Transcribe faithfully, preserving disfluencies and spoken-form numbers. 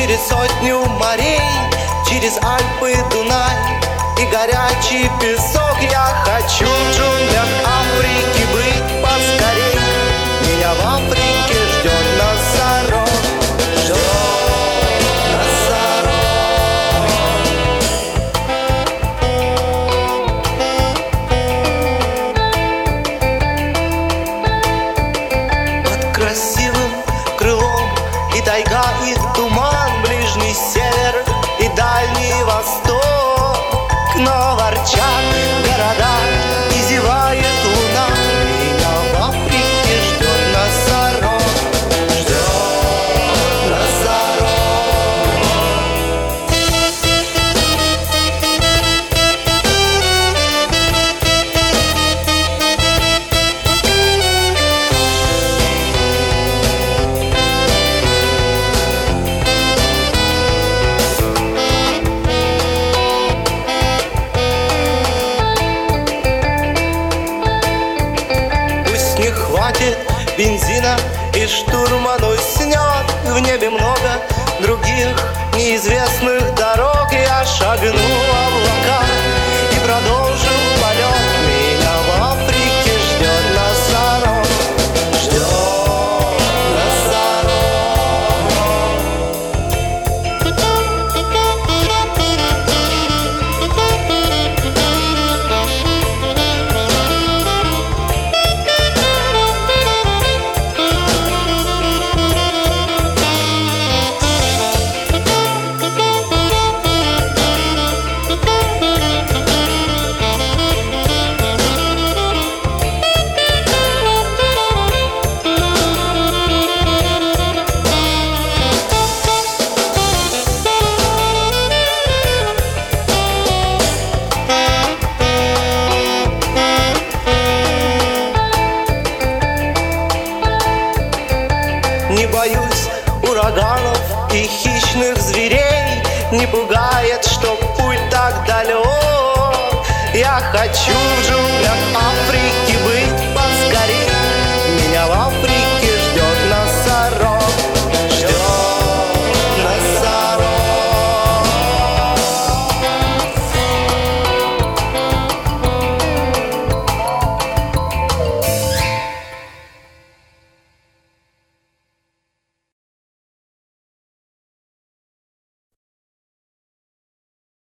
через сотню морей, через Альпы, Дунай и горячий песок. Я хочу в джунглях Африки быть поскорей. Меня в Африке ждет носорог, ждет носорог. Под красивым крылом и тайга, и туман, ближний север и дальний восток. Но ворчат города и зевает луна. Меня в Африке ждет носорог, ждет носорог. Не хватит бензина и штурман уснет. В небе много других неизвестных дорог. Я шагну в облака и продолжу полет. Меня в Африке ждет носорог, ждет носорог. Не боюсь ураганов и хищных зверей, не пугает, что путь так далек. Я хочу в джунглях Африки